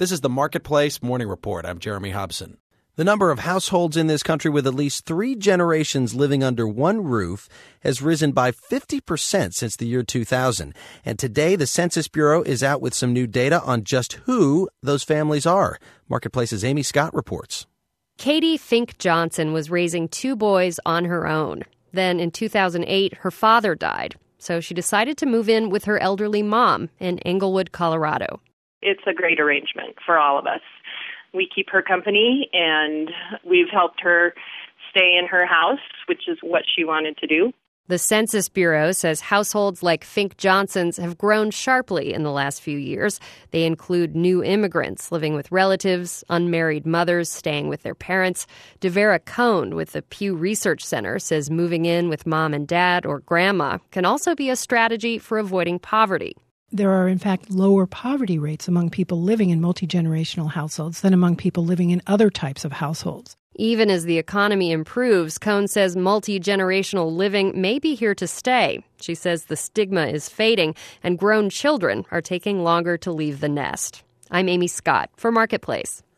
This is the Marketplace Morning Report. I'm Jeremy Hobson. The number of households in this country with at least 3 generations living under one roof has risen by 50% since the year 2000. And today, the Census Bureau is out with some new data on just who those families are. Marketplace's Amy Scott reports. Katie Fink Johnson was raising 2 boys on her own. Then in 2008, her father died. So she decided to move in with her elderly mom in Englewood, Colorado. It's a great arrangement for all of us. We keep her company, and we've helped her stay in her house, which is what she wanted to do. The Census Bureau says households like Fink Johnson's have grown sharply in the last few years. They include new immigrants living with relatives, unmarried mothers staying with their parents. Devera Cohn with the Pew Research Center says moving in with mom and dad or grandma can also be a strategy for avoiding poverty. There are, in fact, lower poverty rates among people living in multi-generational households than among people living in other types of households. Even as the economy improves, Cohn says multi-generational living may be here to stay. She says the stigma is fading and grown children are taking longer to leave the nest. I'm Amy Scott for Marketplace.